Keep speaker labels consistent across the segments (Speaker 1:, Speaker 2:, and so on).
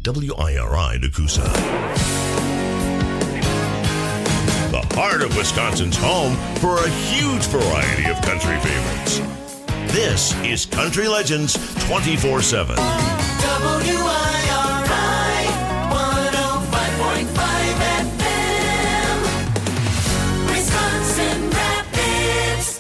Speaker 1: WIRI Nakusa. The heart of Wisconsin's home for a huge variety of country favorites. This is Country Legends 24/7.
Speaker 2: WIRI 105.5 FM, Wisconsin Rapids.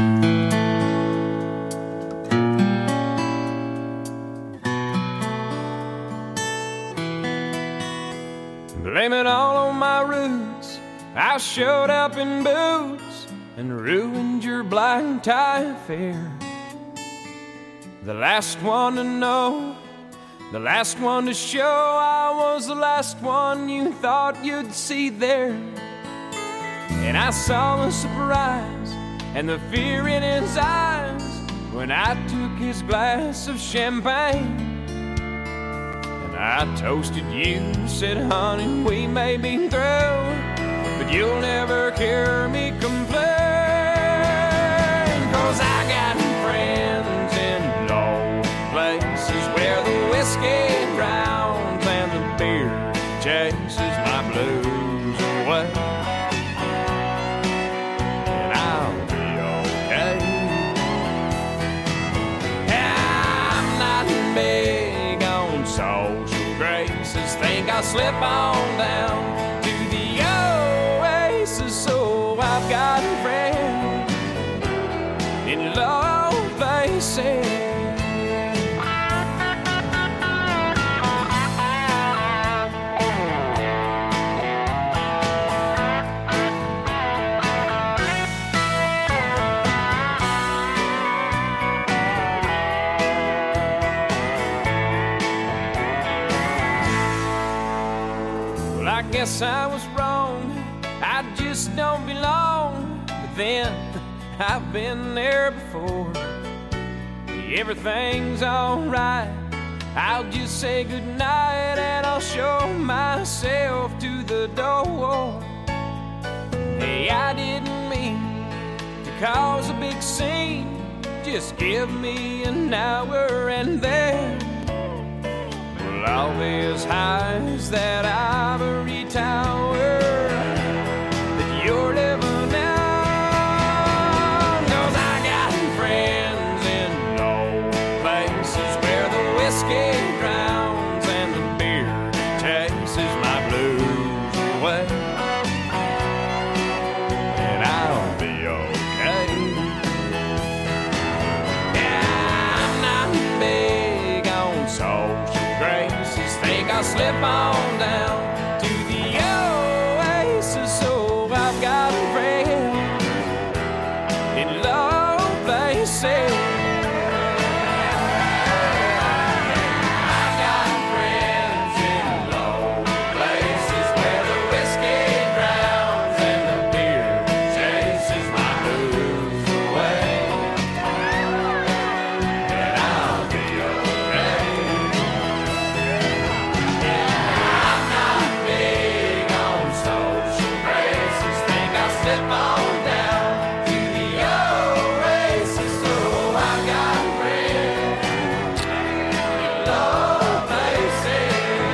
Speaker 3: Blame it all on my roots. I showed up in boots and ruined your black tie affair. The last one to know, the last one to show, I was the last one you thought you'd see there. And I saw the surprise and the fear in his eyes when I took his glass of champagne. And I toasted you, said, honey, we may be through, but you'll never hear me complain. 'Cause I got friends in low places where the whiskey drowns and the beer chases my blues away. And I'll be okay. I'm not big on social graces. Think I'll slip on down to the Oasis. So I've got a friend in low places. Well, I guess I was wrong. I just don't belong. But then I've been there before. Everything's alright. I'll just say goodnight and I'll show myself to the door. Hey, I didn't mean to cause a big scene. Just give me an hour and then well, I'll be as high as that ivory tower that you're living in. 'Cause I got friends in low places where the whiskey drowns and the beer chases my blues away. And I'll be okay. Yeah, I'm not big on social graces. Think I'll slip on down to the Oasis. So I've got a friend in low places. I've got friends in low places where the whiskey drowns and the beer chases my blues away. And I'll be okay. Yeah, I'm not big on social graces. Think I'll slip on down to the Oasis. So I've got friends in low places.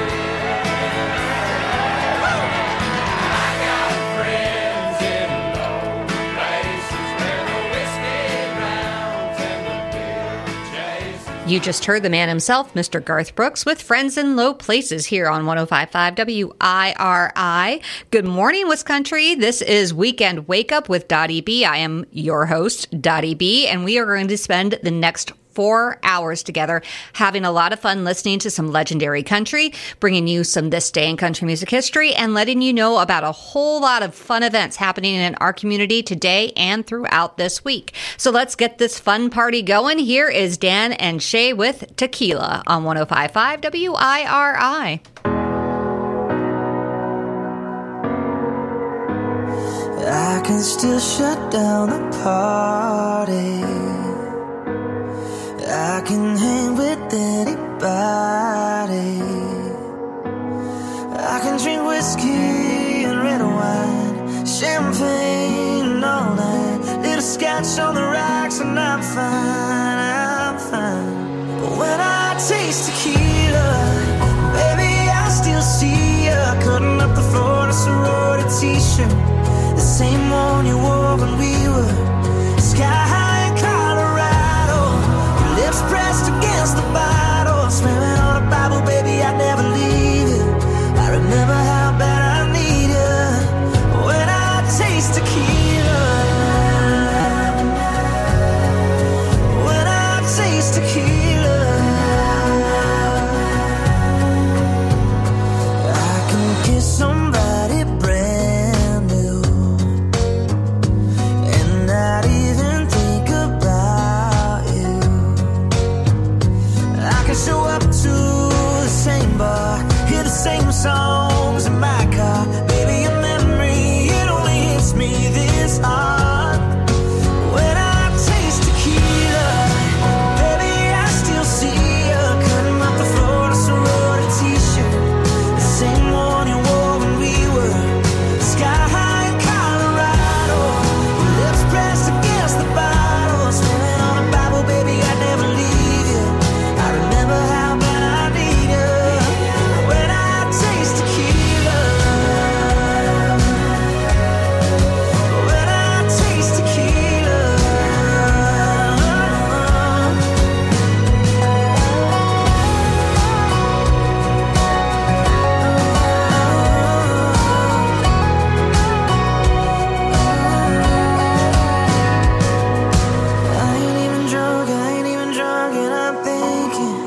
Speaker 3: I got friends in low places where the whiskey drowns and the beer chases.
Speaker 4: You just heard the man himself, Mr. Garth Brooks, with Friends in Low Places here on 105.5 WIRI. Good morning, Wiscountry. This is Weekend Wake Up with Dottie B. I am your host, Dottie B, and we are going to spend the next 4 hours together having a lot of fun listening to some legendary country, bringing you some This Day in Country Music History, and letting you know about a whole lot of fun events happening in our community today and throughout this week. So let's get this fun party going. Here is Dan and Shay with Tequila on 105.5 WIRI.
Speaker 5: I can still shut down the party. I can hang with anybody. I can drink whiskey and red wine, champagne all night, little scotch on the rocks, and I'm fine, I'm fine. But when I taste tequila, baby, see ya cutting up the floor in a sorority t-shirt, the same one you wore when we were sky high in Colorado. Your lips pressed against the bottle, swearing on a Bible, baby, I'd never leave you. I remember how bad I need you when I taste tequila. When I taste tequila, I can kiss somebody brand new and not even think about you. I can show up to the same bar, hear the same songs in my car. Baby, your memory, it only hits me this hard. When I taste tequila, baby, I still see you cutting up the floor in a sorority t-shirt, the same one you wore when we were sky high in Colorado. Your lips pressed against the bottle, swearing on a Bible, baby, I'd never leave you. I remember how bad I need you when I taste tequila. When I taste tequila. I ain't even drunk, and I'm thinking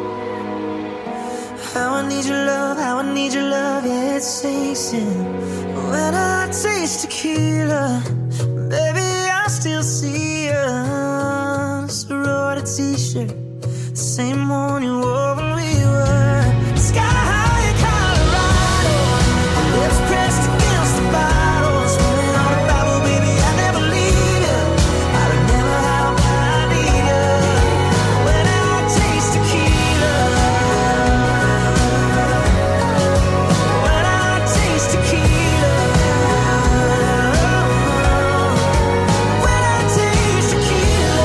Speaker 5: how I need your love, yeah, it sinks in. When I taste tequila, baby, I still see you. Sorority t-shirt, the same one you wore when we were sky high in Colorado. Lips pressed against the bottle, swearing on a Bible, baby, I never leave you. I remember how bad I need you when I taste tequila. When I taste tequila. When I taste tequila.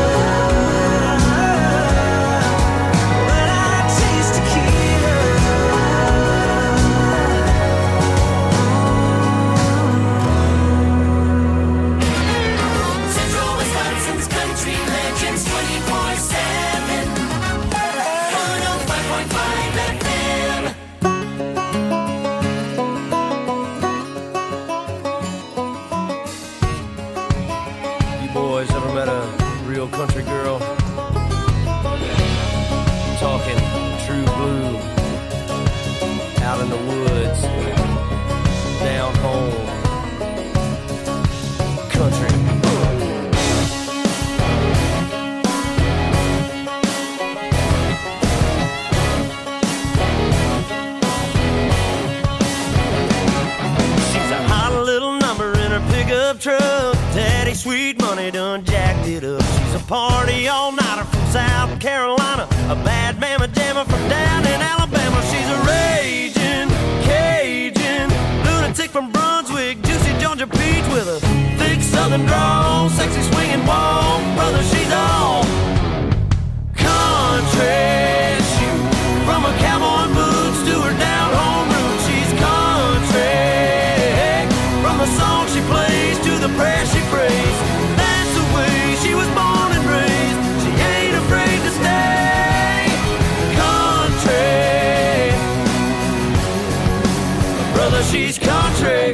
Speaker 5: When I taste tequila.
Speaker 2: Central Wisconsin's country legends 24/7. 105.5 FM.
Speaker 6: You boys ever met a real country girl? Talking true blue, out in the woods, down home, country. She's a hot little number in her pickup truck. Daddy Sweet Money done jacked it up. She's a party all-nighter from South Carolina, a bad mamma jamma from down in Alabama. She's a raging Cajun lunatic from Brunswick, juicy Georgia peach with a thick southern drawl, sexy swinging walk. Brother, she's all country. Shoot, from her cowboy boots to her down home roots, she's country. From the song she plays to the prayer she prays, that's the way she was born and raised. She ain't afraid to stay country. Brother, she's country.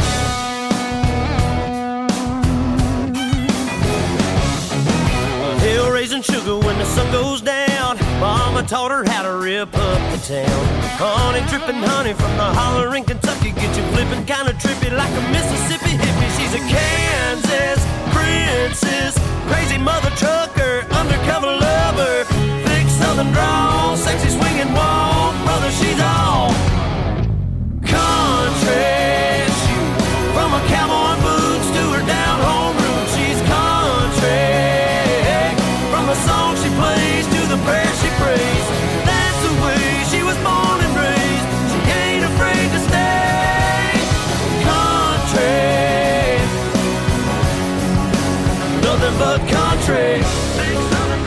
Speaker 6: Hill raising sugar when the sun goes down. Mama taught her how to rip up the town. Honey dripping honey from the holler in Kentucky, get you flipping kind of trippy like a Mississippi hippie. She's a Kansas princess, crazy mother trucker, undercover lover, thick southern drawl, sexy swinging walk. Brother, she's all country. Shoot, from her cowboy boots to her down home roots, she's country. From the song she plays to the prayer she prays, that's the way she was born and raised. She ain't afraid to stay country. Nothing but country. Big southern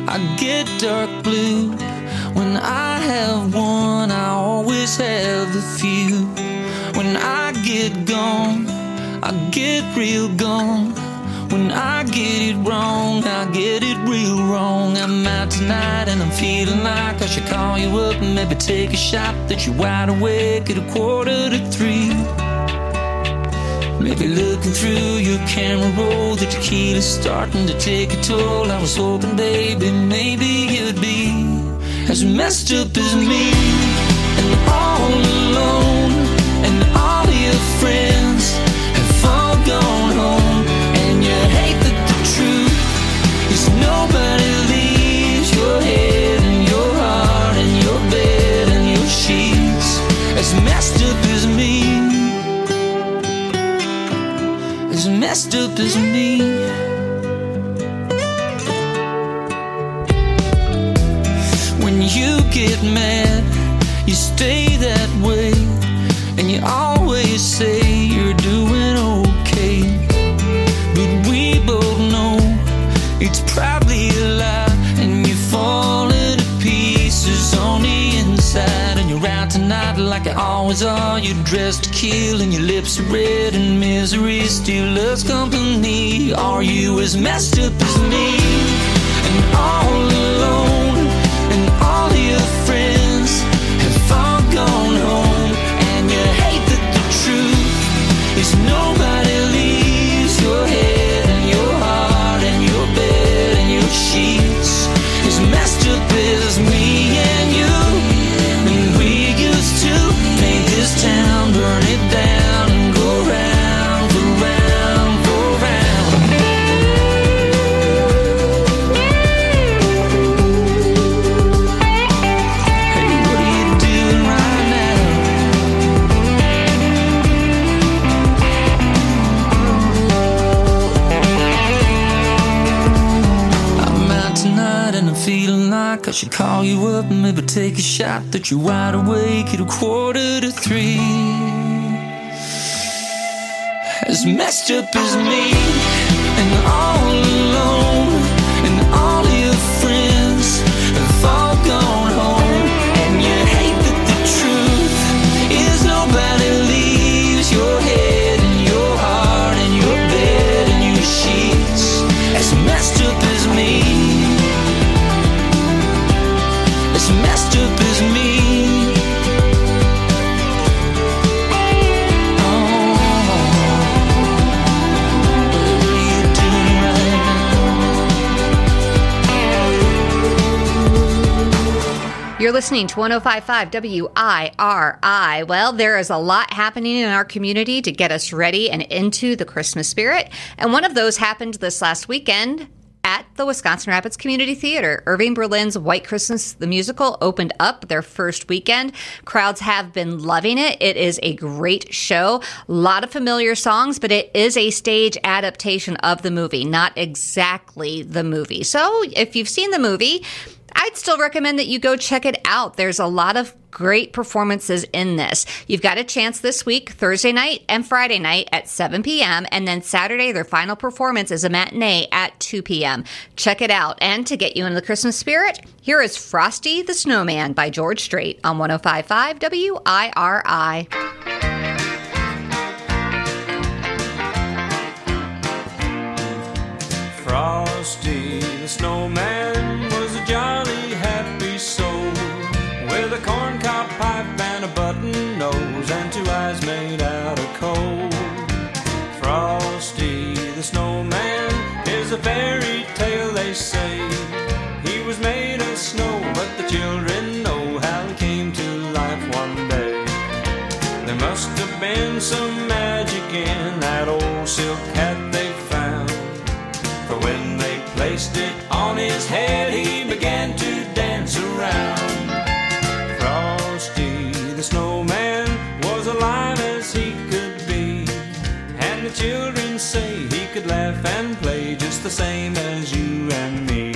Speaker 7: I get dark blue. When I have one, I always have a few. When I get gone, I get real gone. When I get it wrong, I get it real wrong. I'm out tonight and I'm feeling like I should call you up and maybe take a shot that you're wide awake at 2:45. Maybe looking through your camera roll, the tequila's starting to take a toll. I was hoping, baby, maybe you'd be as messed up as me, and all alone, and all your friends have all gone home. And you hate that the truth is nobody leaves your head and your heart and your bed and your sheets as messed up as me, as messed up as me. When you get mad, you stay that way, and you always say you're doing okay. But we both know it's probably a lie, and you're falling to pieces on the inside. And you're out tonight like you always are. You're dressed to kill, and your lips are red, and misery still loves company. Are you as messed up as me, and all alone, and all your friends have all gone home? And you hate that the truth is nobody leaves your head and your heart and your bed and your sheets as messed up as me and you. And we used to paint this town, burn it down, and go round, go round, go round. Hey, what are you doing right now? I'm out tonight and I'm feeling like I should call you up and maybe take a shot that you're wide awake at 2:45. As messed up as me, and all alone, and all your friends have all gone home. And you hate that the truth is nobody leaves your head and your heart and your bed and your sheets as messed up as me, as messed up as me.
Speaker 4: You're listening to 105.5 WIRI. Well, there is a lot happening in our community to get us ready and into the Christmas spirit. And one of those happened this last weekend at the Wisconsin Rapids Community Theater. Irving Berlin's White Christmas, the musical, opened up their first weekend. Crowds have been loving it. It is a great show. A lot of familiar songs, but it is a stage adaptation of the movie, not exactly the movie. So if you've seen the movie, I'd still recommend that you go check it out. There's a lot of great performances in this. You've got a chance this week, Thursday night and Friday night at 7 p.m. And then Saturday, their final performance is a matinee at 2 p.m. Check it out. And to get you into the Christmas spirit, here is Frosty the Snowman by George Strait on 105.5 WIRI.
Speaker 3: Frosty the Snowman was a jolly happy soul with a corncob pipe and a button nose and two eyes made out of coal. Frosty the Snowman is a fairy tale, they say. He was made of snow, but the children know how he came to life one day. There must have been some magic in that old silk hat they found, for when they placed it on his head, he began to dance around. Frosty the Snowman was alive as he could be, and the children say he could laugh and play just the same as you and me.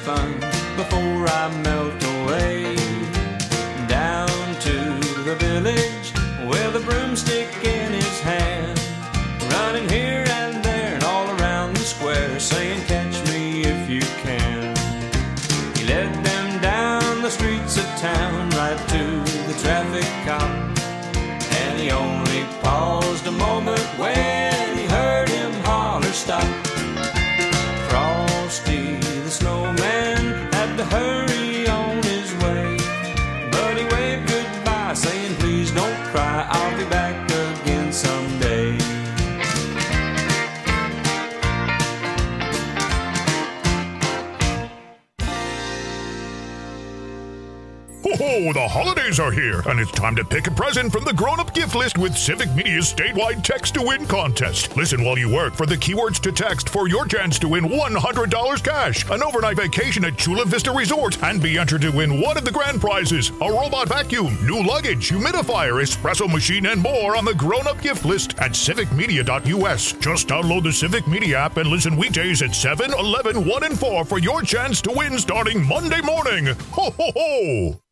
Speaker 3: fun before I melt away. Down to the village with a broomstick in his hand, running here and there and all around the square, saying, catch me if you can. He led them down the streets of town, right to the traffic cop, and he only paused a moment when he heard him holler, stop. Frosty the snowman had to hurry on his way, but he waved goodbye, saying, please don't cry, I'll be back again someday.
Speaker 8: Ho-ho, the holidays are here, and it's time to pick a present from the grown-up gift list with Civic Media's statewide text-to-win contest. Listen while you work for the keywords to text for your chance to win $100 cash, an overnight vacation at Chula Vista Resort, and be entered to win one of the grand prizes, a robot vacuum, new luggage, humidifier, espresso machine, and more on the grown-up gift list at civicmedia.us. Just download the Civic Media app and listen weekdays at 7, 11, 1, and 4 for your chance to win starting Monday morning. Ho, ho, ho!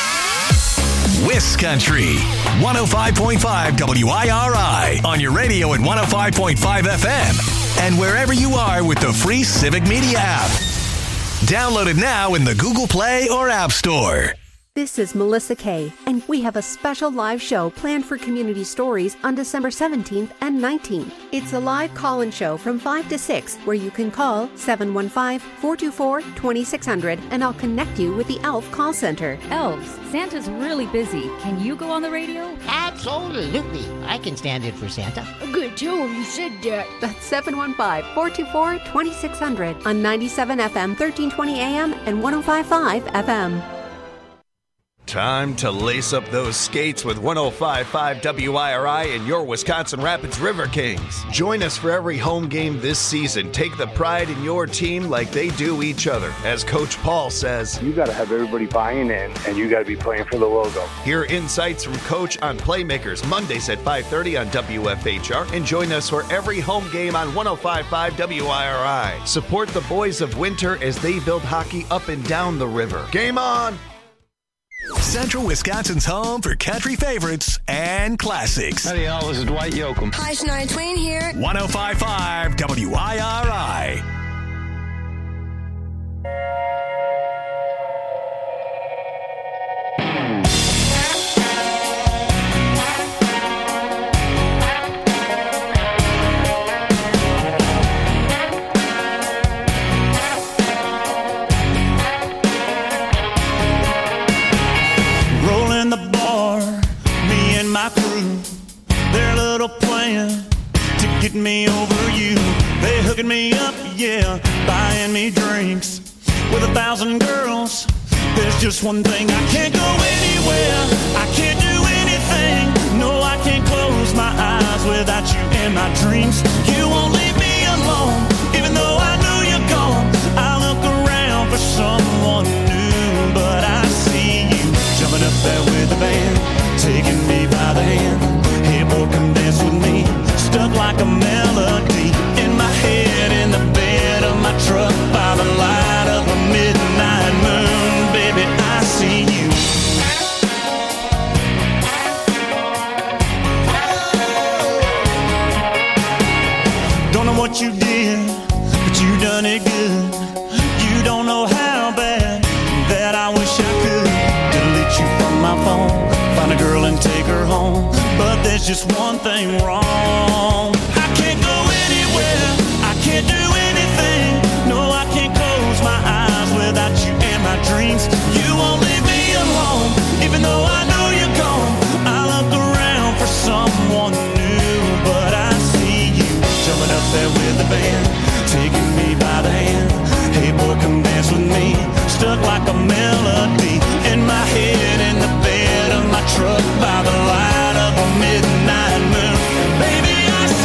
Speaker 9: Wiscountry 105.5 WIRI on your radio at 105.5 FM and wherever you are with the free Civic Media app. Download it now in the Google Play or App Store.
Speaker 10: This is Melissa Kay, and we have a special live show planned for Community Stories on December 17th and 19th. It's a live call-in show from 5 to 6 where you can call 715-424-2600 and I'll connect you with the ELF call center.
Speaker 11: Elves, Santa's really busy. Can you go on the radio?
Speaker 12: Absolutely. I can stand in for Santa.
Speaker 10: Good tell him you said that. That's 715-424-2600 on 97 FM, 1320 AM, and 105.5 FM.
Speaker 13: Time to lace up those skates with 105.5 WIRI and your Wisconsin Rapids River Kings. Join us for every home game this season. Take the pride in your team like they do each other. As Coach Paul says,
Speaker 14: you got to have everybody buying in, and you got to be playing for the logo.
Speaker 13: Hear insights from Coach on Playmakers Mondays at 5:30 on WFHR, and join us for every home game on 105.5 WIRI. Support the boys of Winter as they build hockey up and down the river. Game on!
Speaker 9: Central Wisconsin's home for country favorites and classics.
Speaker 15: Howdy, y'all. This is Dwight Yoakam.
Speaker 16: Hi, Shania Twain here.
Speaker 9: 105.5 WIRI.
Speaker 6: Get me over you. They hooking me up, yeah, buying me drinks. With 1,000 girls, there's just one thing. I can't go anywhere, I can't do anything. No, I can't close my eyes without you in my dreams. You won't leave me alone, even though I know you're gone. I look around for someone new, but I see you jumping up there with the band, taking me by the hand. Hey boy, come dance with me. Stuck like a melody in my head, in the bed of my truck, by the light of a midnight moon. Baby, I see you. Don't know what you did, but you done it good. You don't know how bad that I wish I could delete you from my phone, find a girl and take her home. But there's just one thing wrong. I can't go anywhere, I can't do anything. No, I can't close my eyes without you in my dreams. You won't leave me alone, even though I know you're gone. I look around for someone new, but I see you jumping up there with the band, taking me by the hand. Hey boy, come dance with me. Stuck like a melody in my head, in the bed of my truck, by the light of a midnight moon. Baby, I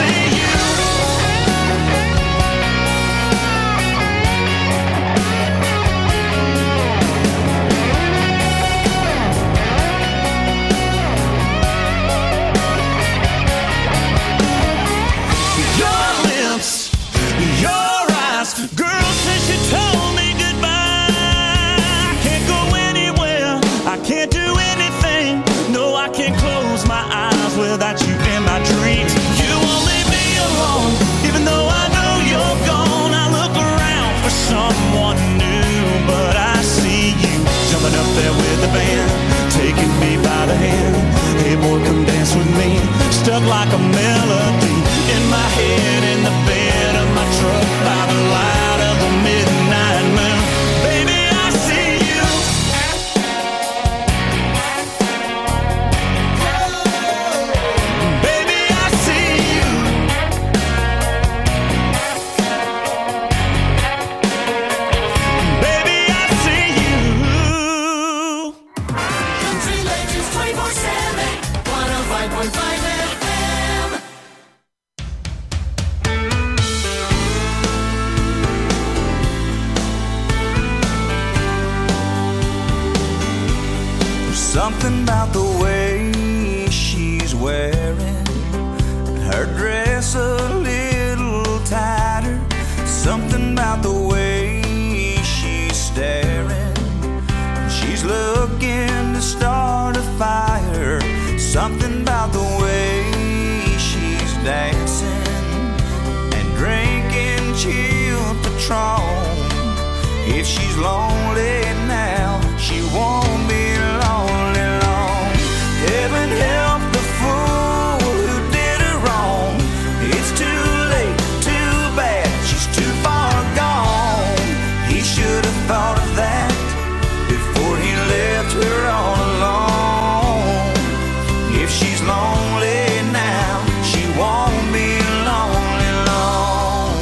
Speaker 5: Something about the way she's wearing her dress a little tighter. Something about the way she's staring. She's looking to start a fire. Something about the way she's dancing and drinking chilled Patron. If she's lonely now, she won't be lonely long. Heaven help the fool who did her wrong. It's too late, too bad, she's too far gone. He should have thought of that before he left her all alone. If she's lonely now, she won't be lonely long.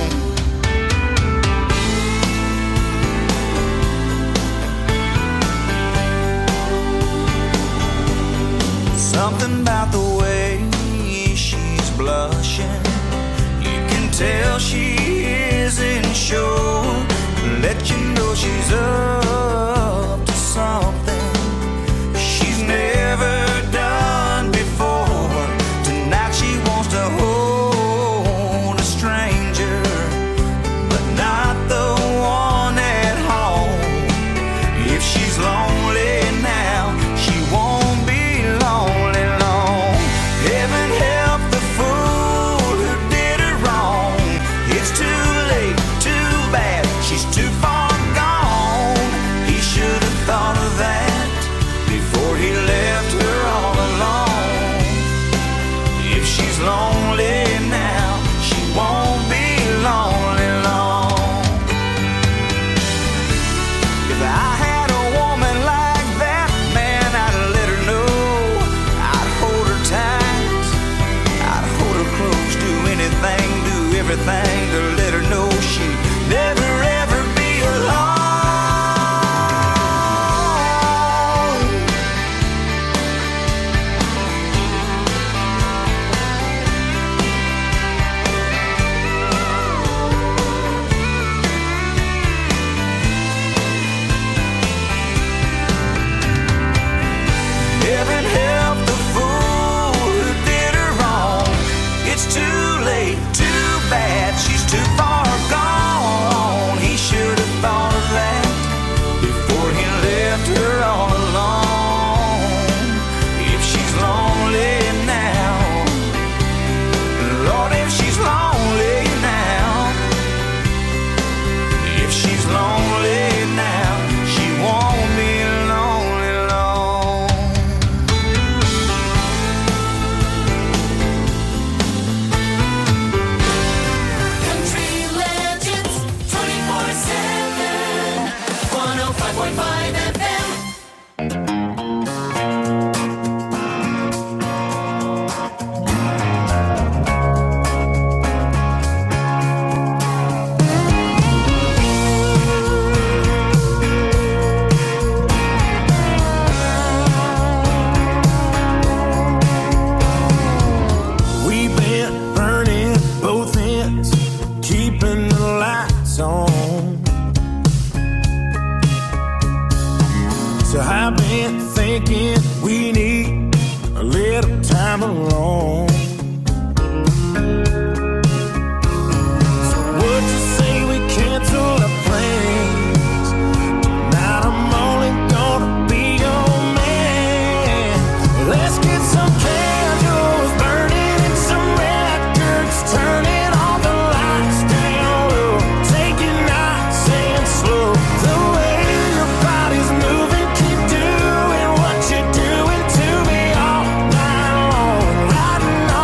Speaker 5: Something about the way she's blushing, you can tell she isn't sure. Let you know she's up to something she's never done before. Tonight she wants to hold a stranger, but not the one at home. If she's lonely now, she won't be lonely long. Heaven help the fool who did her wrong. It's too late, too bad, she's too far gone. He should have thought of that before he left her all alone. If she's lonely now, she won't be lonely long. If I had a woman like that, man, I'd let her know. I'd hold her tight, I'd hold her close, do anything, do everything to let her know she'd never ever be alone. Heaven help the fool who did her wrong. It's too late, too bad, she's too far gone. He should have thought of that before he left her all alone. If she's lonely now, Lord, if she's lonely now, if she's lonely now, she won't be lonely long.
Speaker 2: Country Legends 24/7. 105.5 FM.
Speaker 5: We've been burning both ends, keeping the lights on. So I've been thinking we need a little time alone. So would you say we cancel the plans? Tonight I'm only gonna be your man. Let's get some candles burning and some records, turning all the lights down low. Take it nice and slow. The way your body's moving, keep doing what you're doing to me all night long. Riding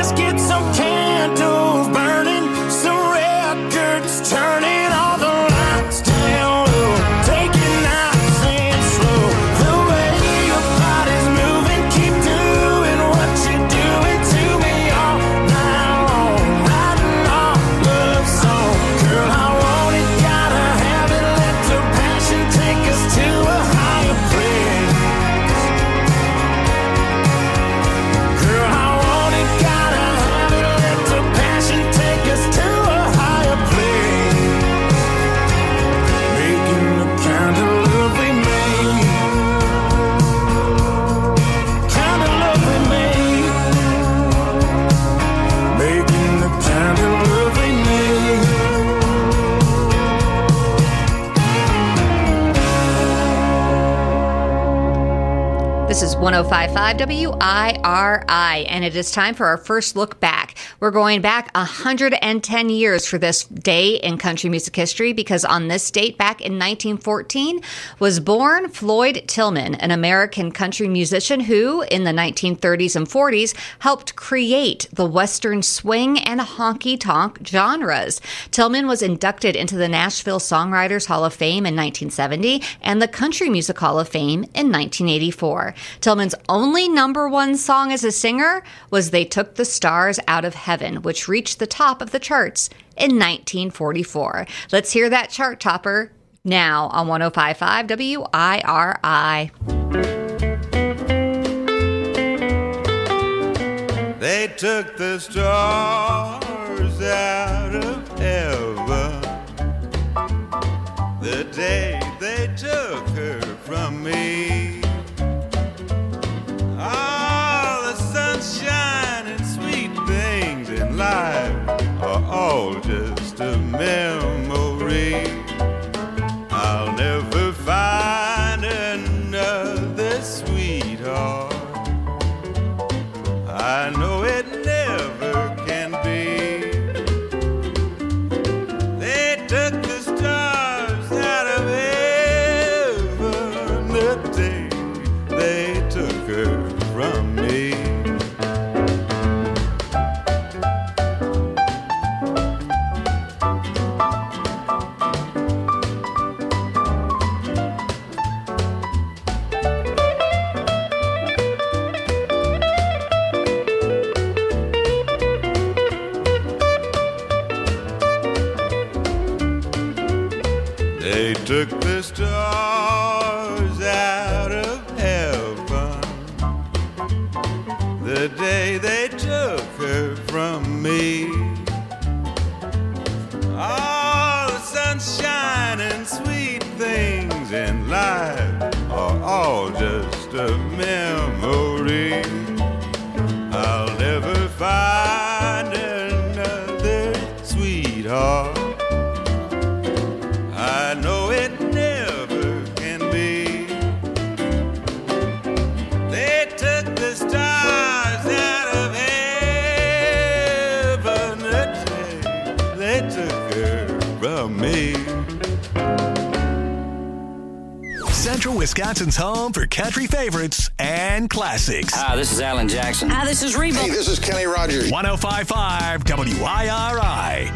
Speaker 5: Let's get some candles burning, some records turning, all the lights down low. Take it nice and slow. The way your body's moving, keep doing what you're doing to me all night long. Writing our love song. Girl, I want it, gotta have it. Let the passion take us to a higher place. Girl, I want it, gotta have it. Let the passion take us to a higher place. Making the kind of love we made. Kind of love we made. Making the kind of love we made.
Speaker 4: This is 105.5 WIRI, and it is time for our first look back. We're going back 110 years for this day in country music history, because on this date, back in 1914, was born Floyd Tillman, an American country musician who, in the 1930s and 40s, helped create the Western swing and honky-tonk genres. Tillman was inducted into the Nashville Songwriters Hall of Fame in 1970 and the Country Music Hall of Fame in 1984. Tillman's only number one song as a singer was They Took the Stars Out of Heaven, which reached the top of the charts in 1944. Let's hear that chart topper now on 105.5 WIRI.
Speaker 15: They took the stars out of heaven the day they took her from me. All the sunshine and sweet things in life are all just a memory. I'll never find another sweetheart. I know it never can be. They took the stars out of heaven the day they took her from me. They took the stars out of heaven the day they took her from me. All the sunshine and sweet things in life are all just a memory. I'll never find another sweetheart. I know it never can be. They took the stars out of heaven the day they took her from me.
Speaker 9: Central Wisconsin's home for country favorites and classics.
Speaker 16: Hi, this is Alan Jackson.
Speaker 17: Hi, this is Reba.
Speaker 18: Hey, this is Kenny Rogers.
Speaker 9: 105.5 WIRI.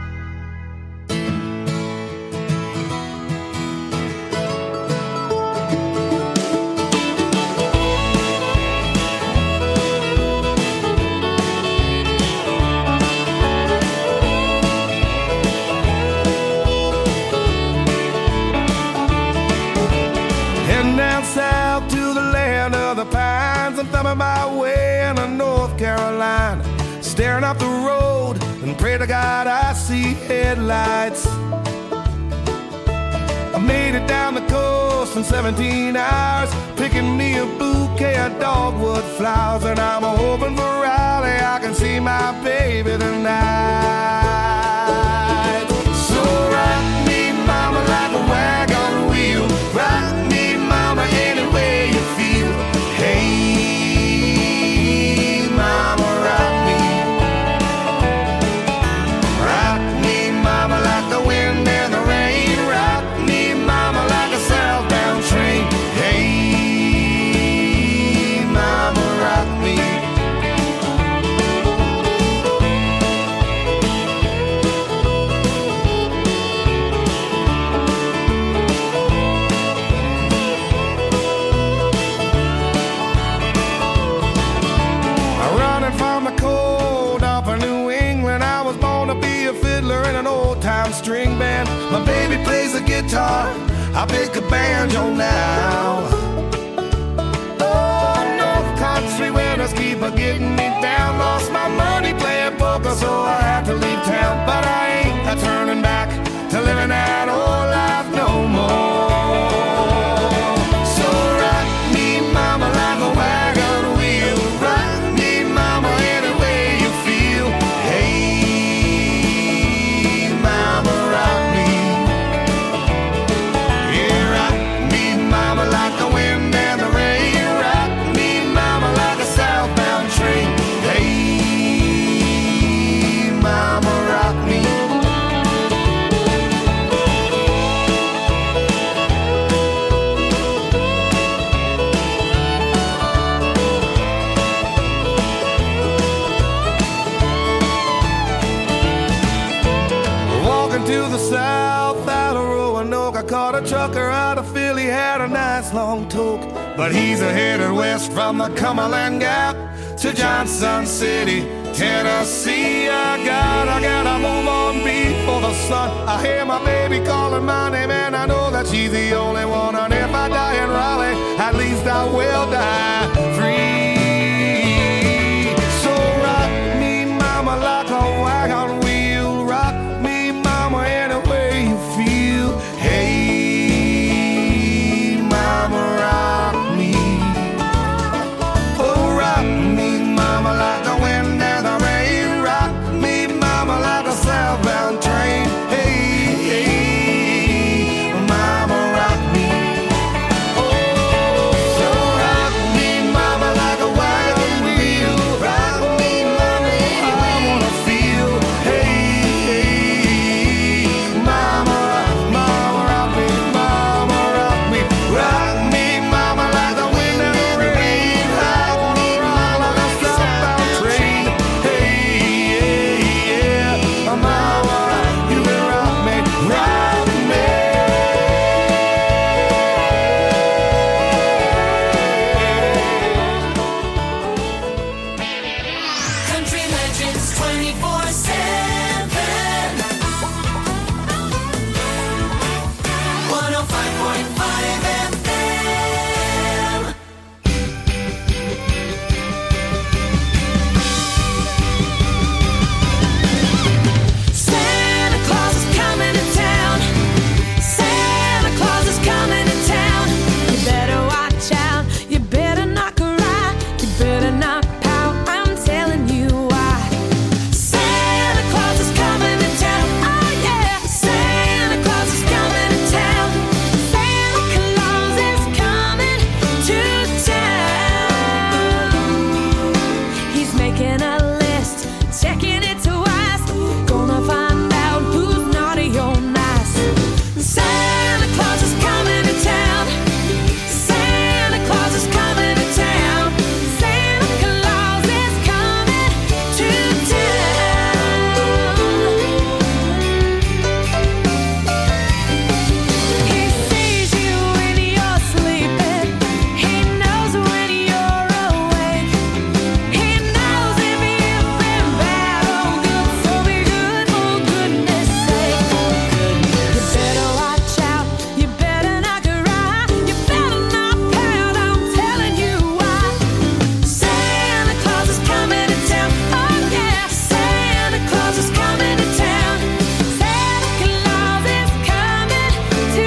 Speaker 19: Heading down south to the land of the pines. I'm thumbing my way into North Carolina, staring up the road and pray to God I see headlights. I made it down the coast in 17 hours, picking me a bouquet of dogwood flowers, and I'm hoping for Raleigh I can see my baby tonight. So rock me, mama, like a wagon wheel. Rock me, mama, any way you feel. Hey, mama, rock me. Rock me, mama, like the wind and the rain. Rock me, mama, like a southbound train. Hey, mama, rock me. string band. My baby plays the guitar, I pick a banjo now. Oh, North Country winners keep a getting me down. Lost my money playing poker, so I had to leave town. But I ain't a turning back to living that old life no more. So rock me, mama, like a wagon wheel. Rock me, mama, any way you feel. Hey, mama, rock me. Yeah, rock me, mama, like the wind and the rain. Rock me, mama, like a southbound train. Hey, mama, rock me. Walking to the south out of Roanoke, I caught a trucker out of Philly, had a nice long toke. But he's headed west from the Cumberland Gap to Johnson City, Tennessee. I gotta move on before the sun. I hear my baby calling my name, and I know that she's the only one. And if I die in Raleigh, at least I will die free. So rock me, mama, like a wagon wheel. Rock me, mama, any way you feel. Hey, mama, rock me. Oh, rock me, mama, like the wind and the rain. Rock me, mama, like a southbound train. Hey, hey, mama, rock me. Oh, so rock me, mama, like a wagon wheel. Rock me, mama, I wanna feel. Hey, hey, mama, mama, rock me, mama, rock me. Rock me, mama, like the wind and the rain. Rock me, mama, like a southbound train. Hey, yeah, yeah, mama, you will rock me, rock me.
Speaker 2: Country Legends 24/7. 105.5 FM.
Speaker 16: Santa Claus is coming to town. Santa Claus is coming to town. You better watch out. You better not cry. You better not pout. I'm telling you why. Santa Claus is coming to town. Oh yeah, Santa Claus is coming to town. Santa Claus is coming to town. He's making a list, checking it twice. Gonna find out who's naughty or nice. Santa Claus is coming to town. Santa Claus is coming to town. Santa Claus is coming to town. He sees you when you're sleeping. He knows when you're awake. He knows if you've been bad or good. So be good for goodness sake. You better watch out. You better not cry. You better not pout. I'm telling you why. Santa Claus is coming to town. Oh yeah, Santa Claus is coming to town. Santa Claus is coming to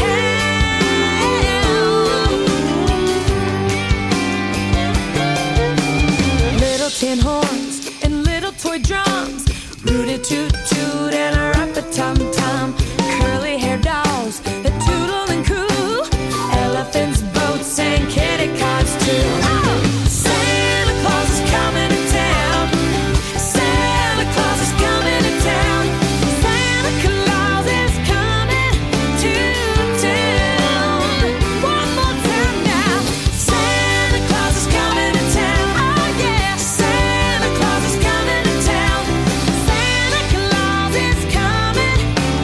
Speaker 16: town. Little tin horns and little toy drums, rooty toot toot and a rap-a-tum-tum. Curly hair dolls that toodle and coo, elephants, boats, and kitty cats too. Oh, Santa Claus is coming to town. Santa Claus is coming to town. Santa Claus is coming to town. One more time now. Santa Claus is coming to town. Oh yeah, Santa Claus is coming to town. Santa Claus is coming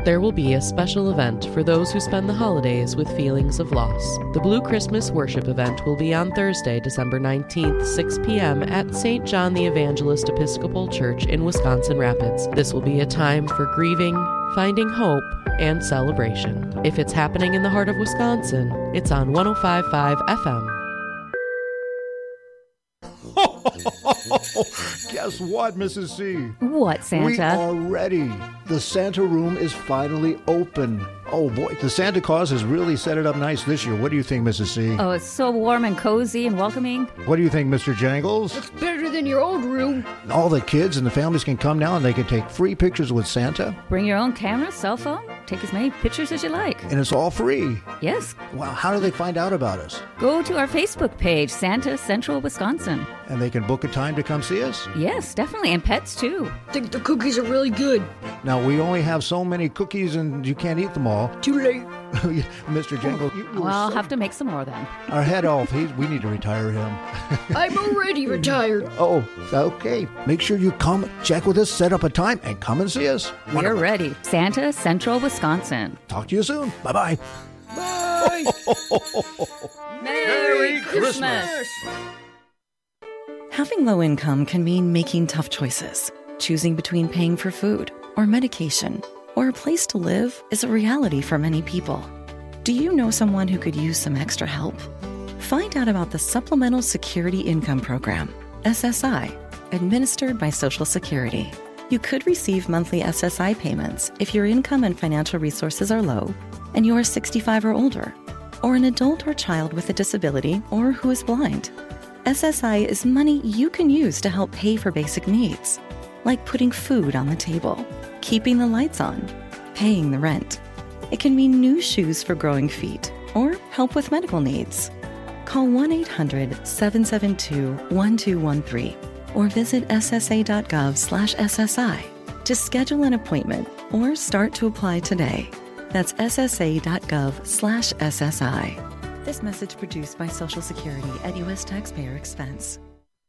Speaker 17: There will be a special event for those who spend the holidays with feelings of loss. The Blue Christmas Worship event will be on Thursday, December 19th, 6 p.m. at St. John the Evangelist Episcopal Church in Wisconsin Rapids. This will be a time for grieving, finding hope, and celebration. If it's happening in the heart of Wisconsin, it's on 105.5 FM.
Speaker 18: Guess what, Mrs. C?
Speaker 11: What, Santa?
Speaker 18: We are ready. The Santa room is finally open. Oh boy, the Santa Claus has really set it up nice this year. What do you think, Mrs. C?
Speaker 11: Oh, it's so warm and cozy and welcoming.
Speaker 18: What do you think, Mr. Jangles?
Speaker 20: It's better than your old room.
Speaker 18: All the kids and the families can come now and they can take free pictures with Santa.
Speaker 11: Bring your own camera, cell phone. Take as many pictures as you like.
Speaker 18: And it's all free.
Speaker 11: Yes.
Speaker 18: Wow, how do they find out about us?
Speaker 11: Go to our Facebook page, Santa Central Wisconsin.
Speaker 18: And they can book a time to come see us?
Speaker 11: Yes, definitely. And pets, too.
Speaker 20: I think the cookies are really good.
Speaker 18: Now, we only have so many cookies and you can't eat them all.
Speaker 20: Too late.
Speaker 18: Mr. Jangle,
Speaker 11: well, I'll have to make some more then.
Speaker 18: Our head elf, we need to retire him.
Speaker 20: I'm already retired.
Speaker 18: Oh, okay. Make sure you come check with us, set up a time, and come and see us.
Speaker 11: We're ready. Santa Central Wisconsin.
Speaker 18: Talk to you soon. Bye-bye.
Speaker 20: Bye.
Speaker 11: Merry Christmas.
Speaker 21: Having low income can mean making tough choices. Choosing between paying for food or medication or a place to live is a reality for many people. Do you know someone who could use some extra help? Find out about the Supplemental Security Income Program, SSI, administered by Social Security. You could receive monthly SSI payments if your income and financial resources are low and you are 65 or older, or an adult or child with a disability or who is blind. SSI is money you can use to help pay for basic needs, like putting food on the table, keeping the lights on, paying the rent. It can mean new shoes for growing feet or help with medical needs. Call 1-800-772-1213 or visit ssa.gov/SSI to schedule an appointment or start to apply today. That's ssa.gov/SSI. This message produced by Social Security at U.S. taxpayer expense.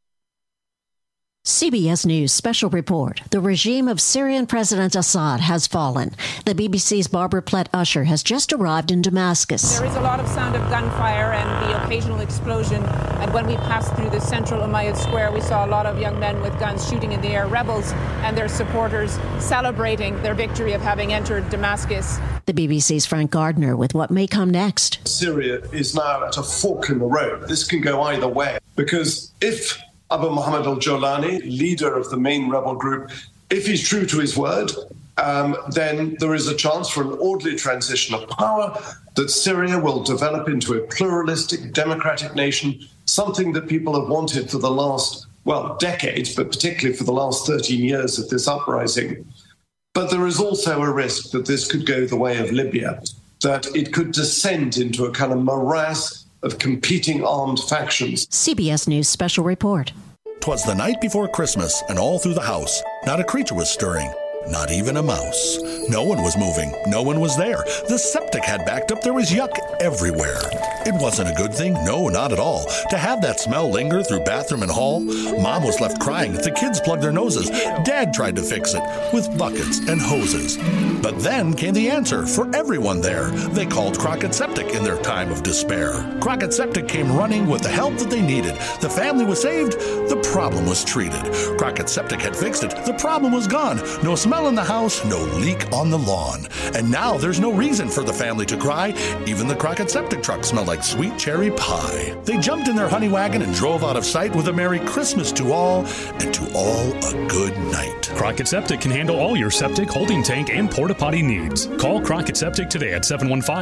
Speaker 22: CBS News special report. The regime of Syrian President Assad has fallen. The BBC's Barbara Plett-Usher has just arrived in Damascus.
Speaker 23: There is a lot of sound of gunfire and the occasional explosion. And when we passed through the central Umayyad Square, we saw a lot of young men with guns shooting in the air, rebels and their supporters celebrating their victory of having entered Damascus.
Speaker 22: The BBC's Frank Gardner with what may come next.
Speaker 24: Syria is now at a fork in the road. This can go either way, because if Abu Muhammad al-Jolani, leader of the main rebel group, if he's true to his word, then there is a chance for an orderly transition of power, that Syria will develop into a pluralistic, democratic nation, something that people have wanted for the last, decades, but particularly for the last 13 years of this uprising. But there is also a risk that this could go the way of Libya, that it could descend into a kind of morass of competing armed factions.
Speaker 22: CBS News special report.
Speaker 25: 'Twas the night before Christmas, and all through the house, not a creature was stirring, not even a mouse. No one was moving, no one was there. The septic had backed up, there was yuck everywhere. It wasn't a good thing, no, not at all, to have that smell linger through bathroom and hall. Mom was left crying, the kids plugged their noses. Dad tried to fix it with buckets and hoses. But then came the answer for everyone there. They called Crockett Septic in their time of despair. Crockett Septic came running with the help that they needed. The family was saved, the problem was treated. Crockett Septic had fixed it, the problem was gone. No smell in the house, no leak on the lawn. And now there's no reason for the family to cry. Even the Crockett Septic truck smelled like sweet cherry pie. They jumped in their honey wagon and drove out of sight with a Merry Christmas to all, and to all a good night.
Speaker 26: Crockett Septic can handle all your septic, holding tank, and porta potty needs. Call Crockett Septic today at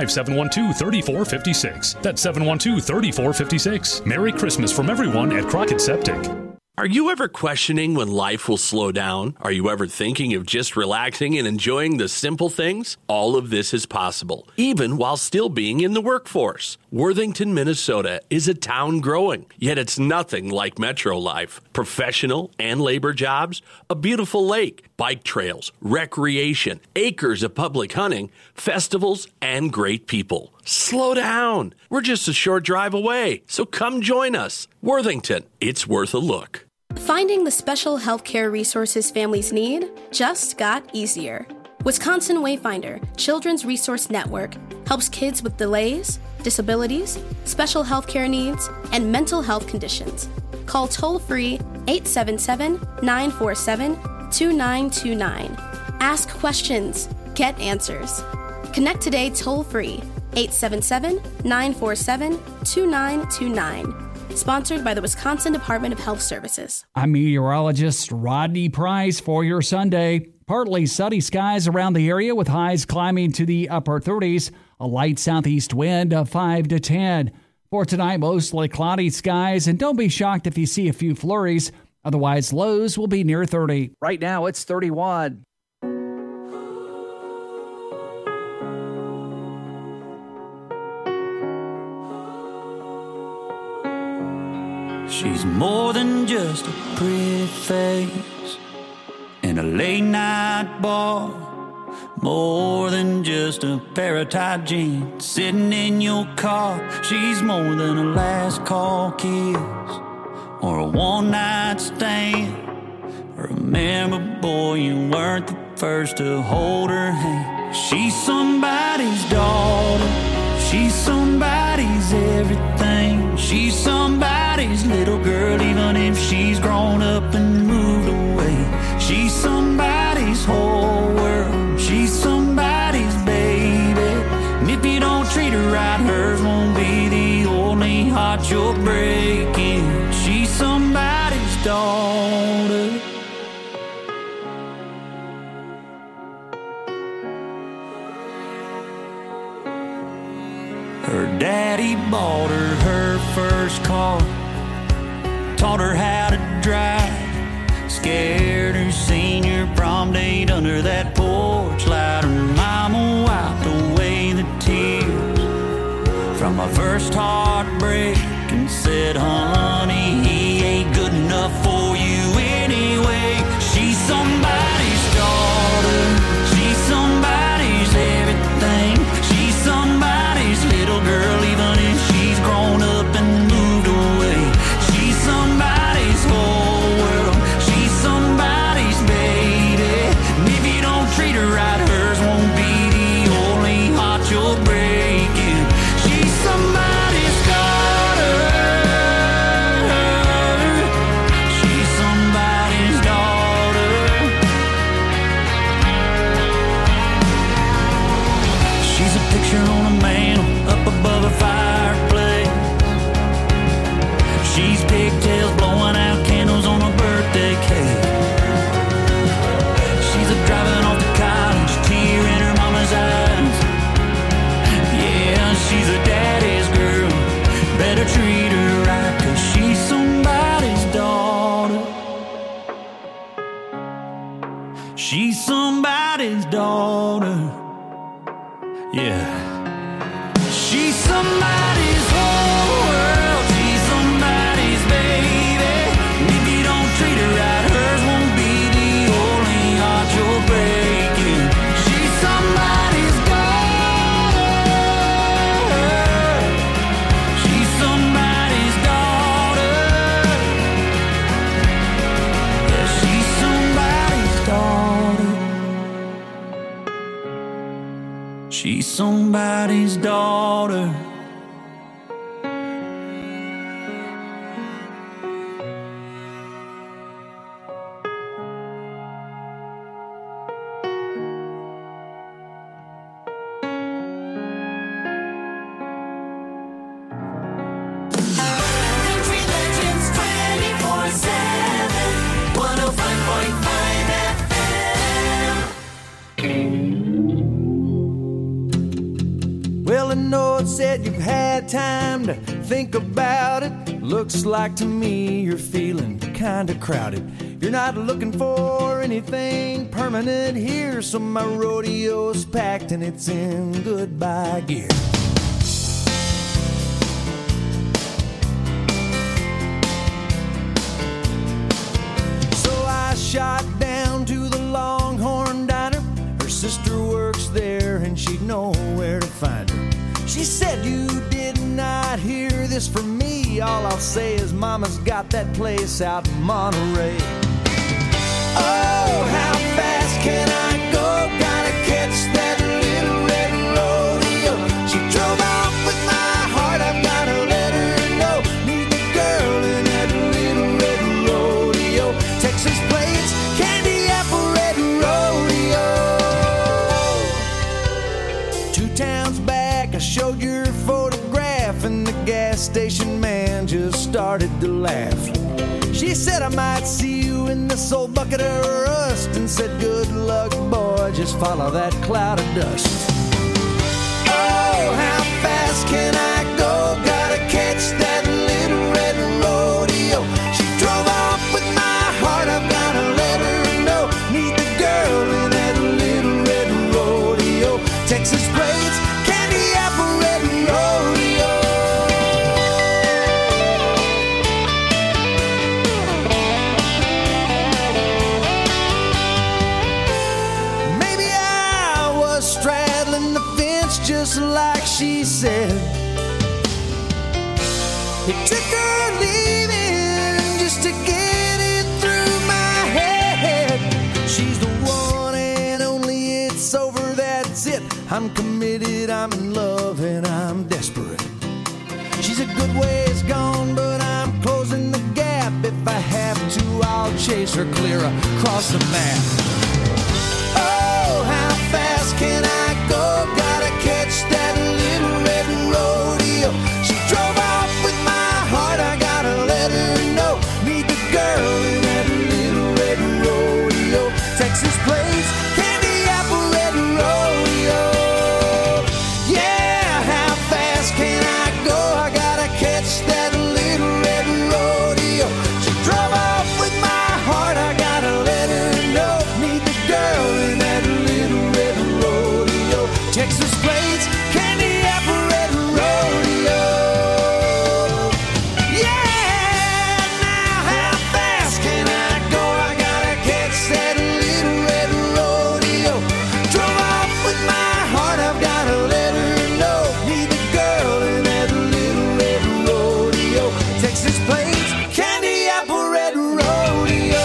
Speaker 26: 715-712-3456. That's 712-3456. Merry Christmas from everyone at Crockett Septic.
Speaker 27: Are you ever questioning when life will slow down? Are you ever thinking of just relaxing and enjoying the simple things? All of this is possible, even while still being in the workforce. Worthington, Minnesota is a town growing, yet it's nothing like metro life. Professional and labor jobs, a beautiful lake, bike trails, recreation, acres of public hunting, festivals, and great people. Slow down. We're just a short drive away, so come join us. Worthington, it's worth a look.
Speaker 28: Finding the special healthcare resources families need just got easier.
Speaker 1: Wisconsin Wayfinder Children's Resource Network helps kids with delays, disabilities, special health care needs, and mental health conditions. Call toll-free 877-947-2929. Ask questions. Get answers. Connect today toll-free 877-947-2929. Sponsored by the Wisconsin Department of Health Services.
Speaker 3: I'm meteorologist Rodney Price for your Sunday. Partly sunny skies around the area with highs climbing to the upper 30s. A light southeast wind of 5 to 10. For tonight, mostly cloudy skies, and don't be shocked if you see a few flurries. Otherwise, lows will be near 30.
Speaker 7: Right now, it's 31.
Speaker 8: She's more than just a pretty face in a late night bar, more than just a pair of tight jeans sitting in your car. She's more than a last call kiss or a one night stand. Remember, boy, you weren't the first to hold her hand. She's somebody's daughter, she's somebody's everything. She's somebody's little girl, even if she's grown up and moved away. She's somebody's whole world, she's somebody's baby. And if you don't treat her right, hers won't be the only heart you're breaking. She's somebody's daughter. Her daddy bought her first car, taught her how to drive, scared her senior prom date under that porch light. Her mama wiped away the tears from my first heartbreak and said, honey, he ain't good enough for you anyway. She's somebody's daughter, she's somebody's everything. She's somebody's little girl, even if she's grown up and moved away. She's somebody's whole world, she's somebody's baby. And if you don't treat her right, hers won't be the only heart you're breaking. She's somebody's daughter, she's somebody's daughter. She's a picture on a mantle up above a fireplace. She's pigtails blowing out candles on a birthday cake. She's a driving off to college, tear in her mama's eyes. Yeah, she's a daddy's girl, better treat her right, 'cause she's somebody's daughter. She's somebody's daughter. Yeah. She's somebody's whole world, she's somebody's baby. And if you don't treat her right, hers won't be the only heart you're breaking. She's somebody's daughter, she's somebody's daughter. Yeah, she's somebody's daughter. She's somebody's daughter.
Speaker 2: Country Legends 24/7, 105.5 FM.
Speaker 5: Well, I know it said you've had time to think about it. Looks like to me you're feeling kinda crowded. You're not looking for anything permanent here, so my rodeo's packed and it's in goodbye gear. So I shot down to the Longhorn Diner. Her sister works there and she'd know where to find her. She said, you did not hear this from me. All I'll say is Mama's got that place out in Monterey. Oh, how fast can I go? Gotta
Speaker 19: gas station man just started to laugh. She said, I might see you in this old bucket of rust, and said, good luck, boy, just follow that cloud of dust. Oh, how fast can I go? Gotta catch that little red rodeo. She drove off with my heart, I've gotta let her know. Meet the girl in that little red rodeo. Texas plates, candy apple red rodeo. Maybe I was straddling the fence just like she said. It took her leaving just to get it through my head. She's the one and only, it's over, that's it. I'm committed, I'm in love, and I'm desperate. She's a good ways gone, but I'm closing the gap. If I have to, I'll chase her clear across the map. Oh, how fast can I go? Gotta catch that little red rodeo. She drove off with my heart, I gotta let her know. Meet the girl in that little red rodeo. Texas plates, candy apple red rodeo. Yeah, how fast can I go? I gotta catch that little red rodeo. She drove off with my heart, I gotta let her know. Meet the girl in that little red rodeo. Texas plates, candy apple red rodeo. Yeah, now how fast can I go? I gotta catch that little red rodeo. Drove off with my heart, I've gotta let her know. Meet the girl in that little red rodeo. Texas plates, candy apple red rodeo.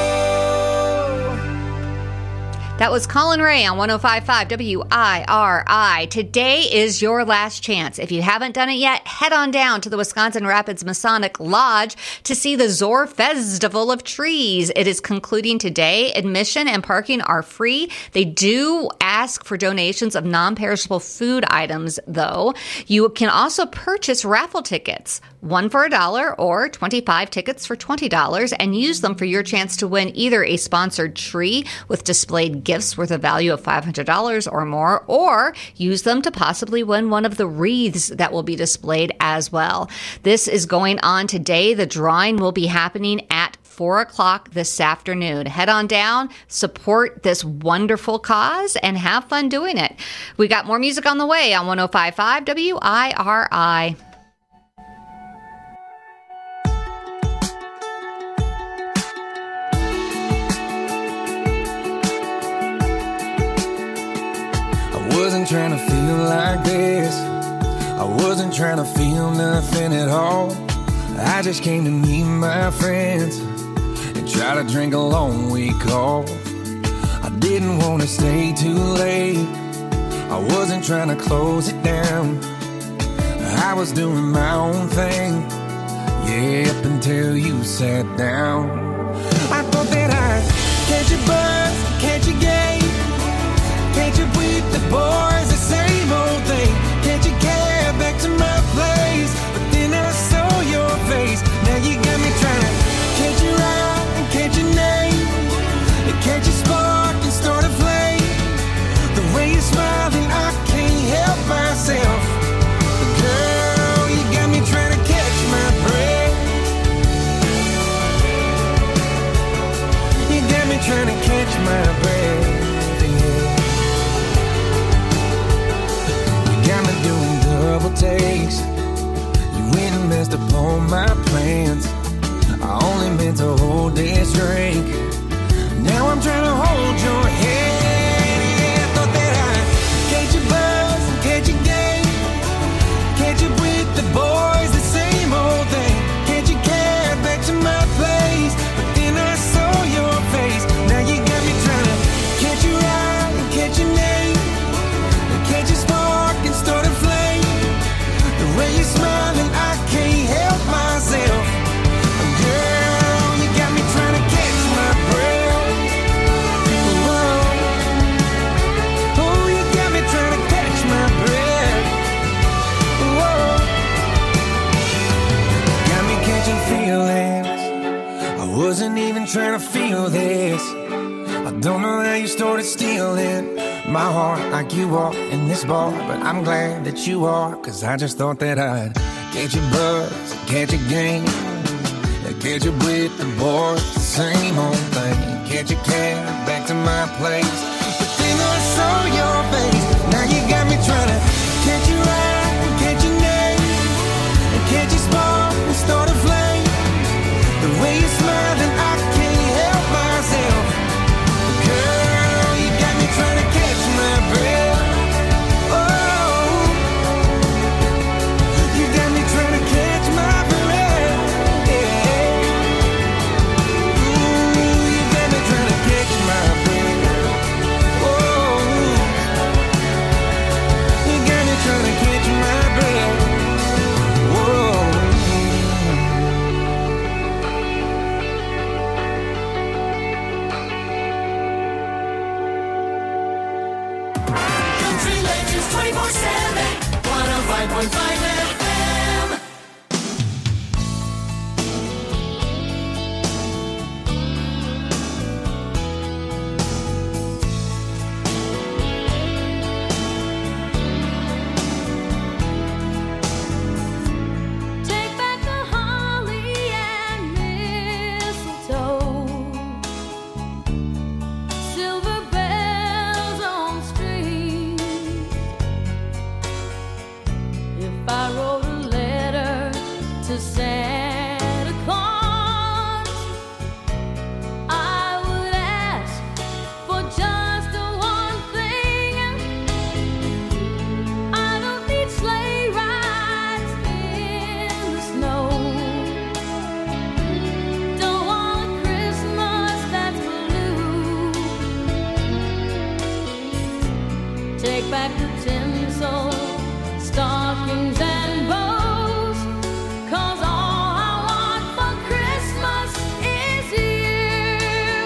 Speaker 4: That was Colin Ray on 105.5 WIRI. Today is your last chance. If you haven't done it yet, head on down to the Wisconsin Rapids Masonic Lodge to see the Zor Festival of Trees. It is concluding today. Admission and parking are free. They do ask for donations of non-perishable food items, though. You can also purchase raffle tickets, one for $1 or 25 tickets for $20, and use them for your chance to win either a sponsored tree with displayed gifts worth a value of $500 or more, or use them to possibly win one of the wreaths that will be displayed as well. This is going on today. The drawing will be happening at 4 o'clock this afternoon. Head on down, support this wonderful cause, and have fun doing it. We got more music on the way on 105.5 WIRI.
Speaker 19: I wasn't trying to feel like this. I wasn't trying to feel nothing at all. I just came to meet my friends and try to drink a long week off. I didn't want to stay too late. I wasn't trying to close it down. I was doing my own thing, yeah, up until you sat down. I thought that I'd catch a buzz, catch a game. Can't you with the boys, the same old thing? Can't you get back to my place? But then I saw your face. Now you got me trying to catch your eye and catch your name, and catch your spark and start a flame. The way you're smiling, I can't help myself. But girl, you got me trying to catch my breath. You got me trying to catch my breath. Got me doing double takes. You went and messed up all my plans. I only meant to hold this drink. Now I'm trying to hold your hand. Yeah, I thought that I'd catch a buzz and catch a game. Catch up with the boys, the same old thing. Can't you get back to my place? But then I saw your face. Now you got me trying to catch your eye and catch your name, and catch your spark and start a flame. The way you're smiling, I can't help myself. Girl, you got me trying to catch my breath. Whoa. wasn't even trying to feel this. I don't know how you started stealing my heart like you are in this bar, but I'm glad that you are, cause I just thought that I'd catch your buzz, catch your game, catch you with the boys, the same old thing, catch your cab back to my place, but then I saw your face, now you got me trying to catch your eye and catch your name, and catch your spark and start a flame, the way you smile and I can't help myself, girl, you got me trying to catch my breath, oh, you got me trying to catch my breath, yeah, ooh, you got me trying to catch my breath, oh, you got me trying to catch my breath, whoa.
Speaker 2: Country Legends 24/7, 105.5 FM.
Speaker 16: Take back the holly and mistletoe, silver bells on string. If I wrote a letter to Santa Claus, I would ask for just one thing. I don't need sleigh rides in the snow. Don't want a Christmas that's blue. Take back the tinsel, stockings and bows, 'cause all I want for Christmas is you.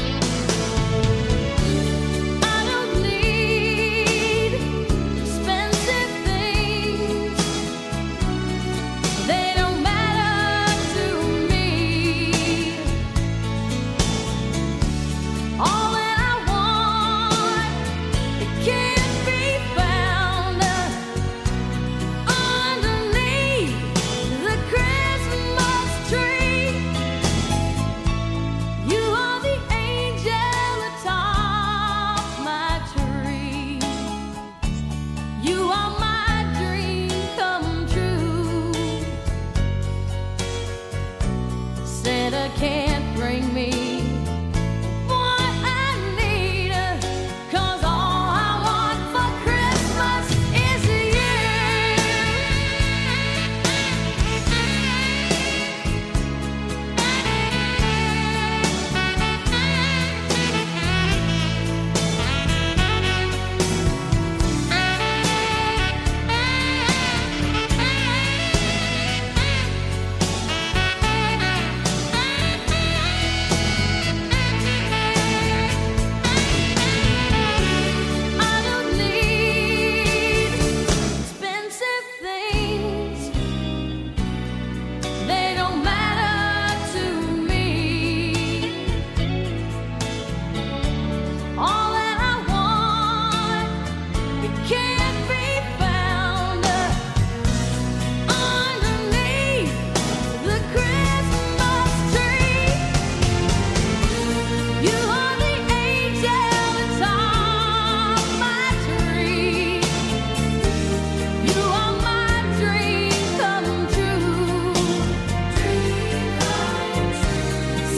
Speaker 16: I don't need expensive things, they don't matter to me. All that I want, it can't be found underneath the Christmas tree. You are the angel atop my tree. You are my dream come true. Santa can't bring me